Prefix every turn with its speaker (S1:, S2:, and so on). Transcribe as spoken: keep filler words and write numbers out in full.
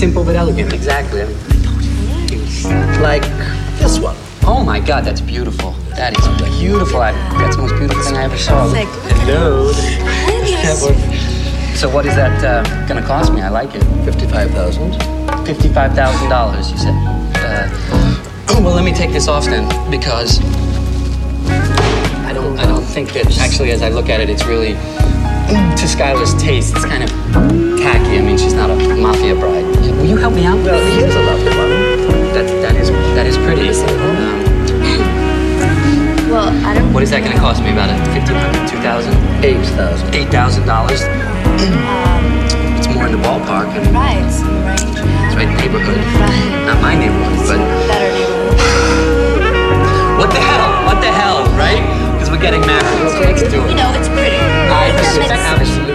S1: Simple but elegant, exactly. I mean, like this one. Oh my God, that's beautiful. That is beautiful. I, that's the most beautiful thing I ever saw.
S2: Perfect.
S1: Hello.
S2: Yes.
S1: So what is that uh, gonna cost me? I like it.
S3: Fifty-five thousand.
S1: Fifty-five thousand dollars, you said. Uh, well, let me take this off then, because I don't. I don't think that actually, as I look at it, it's really to Skylar's taste. It's kind of tacky. I mean, she's not a mafia bride. Will you help me out?
S3: Well, here's a lovely one.
S1: That that is that is pretty. Um,
S2: Well, I don't.
S1: what is that going to cost me? About a fifteen hundred, two thousand,
S3: Eight thousand.
S1: eight thousand dollars.
S2: Um,
S1: It's more in the ballpark. And
S2: right, it's in the range.
S1: it's right neighborhood.
S2: Right.
S1: Not my neighborhood, but
S2: Better neighborhood.
S1: what the hell? What the hell? Right? Because we're getting married. So let's do it.
S2: You know, it's pretty.
S1: I
S2: It's-
S1: respect, absolutely.